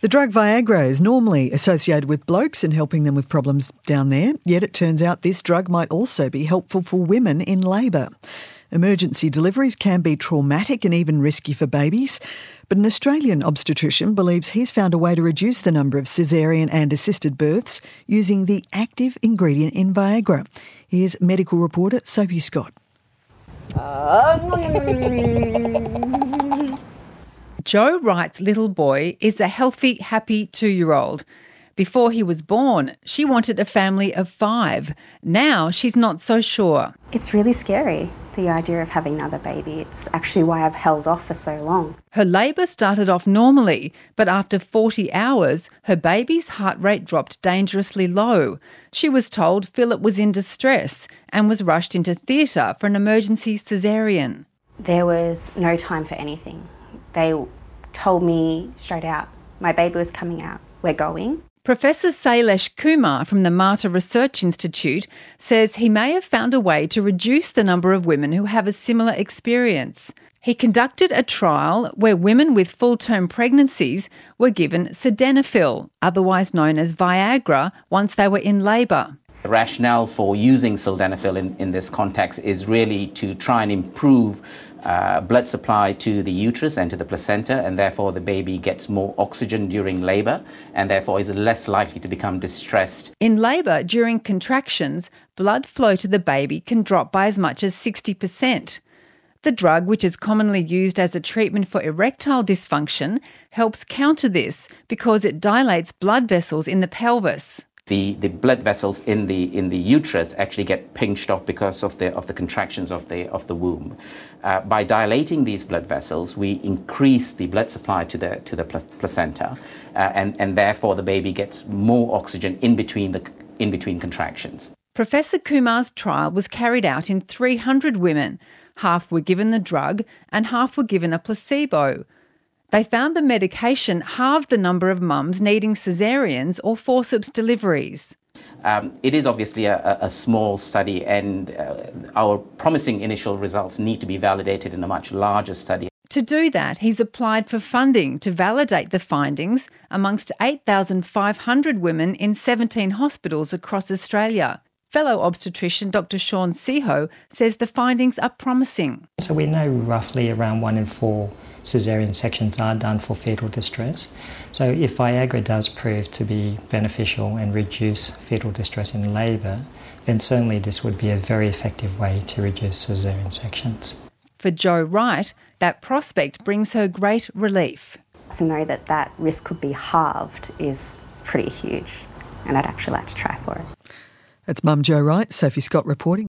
The drug Viagra is normally associated with blokes and helping them with problems down there, yet it turns out this drug might also be helpful for women in labour. Emergency deliveries can be traumatic and even risky for babies, but an Australian obstetrician believes he's found a way to reduce the number of caesarean and assisted births using the active ingredient in Viagra. Here's medical reporter Sophie Scott. Joe Wright's little boy is a healthy, happy 2-year-old. Before he was born, she wanted a family of 5. Now she's not so sure. It's really scary, the idea of having another baby. It's actually why I've held off for so long. Her labour started off normally, but after 40 hours, her baby's heart rate dropped dangerously low. She was told Philip was in distress and was rushed into theatre for an emergency caesarean. There was no time for anything. They told me straight out, my baby was coming out, we're going. Professor Sailesh Kumar from the Mater Research Institute says he may have found a way to reduce the number of women who have a similar experience. He conducted a trial where women with full-term pregnancies were given sildenafil, otherwise known as Viagra, once they were in labour. The rationale for using sildenafil in this context is really to try and improve blood supply to the uterus and to the placenta, and therefore the baby gets more oxygen during labour and therefore is less likely to become distressed. In labour, during contractions, blood flow to the baby can drop by as much as 60%. The drug, which is commonly used as a treatment for erectile dysfunction, helps counter this because it dilates blood vessels in the pelvis. The blood vessels in the uterus actually get pinched off because of the contractions of the womb. By dilating these blood vessels, we increase the blood supply to the placenta, and therefore the baby gets more oxygen in between contractions. Professor Kumar's trial was carried out in 300 women. Half were given the drug and half were given a placebo. They found the medication halved the number of mums needing caesareans or forceps deliveries. It is obviously a small study, and our promising initial results need to be validated in a much larger study. To do that, he's applied for funding to validate the findings amongst 8,500 women in 17 hospitals across Australia. Fellow obstetrician Dr. Sean Seho says the findings are promising. So we know roughly around 1 in 4 caesarean sections are done for fetal distress. So if Viagra does prove to be beneficial and reduce fetal distress in labour, then certainly this would be a very effective way to reduce caesarean sections. For Joe Wright, that prospect brings her great relief. To know that risk could be halved is pretty huge, and I'd actually like to try for it. That's Mum Jo Wright, Sophie Scott reporting.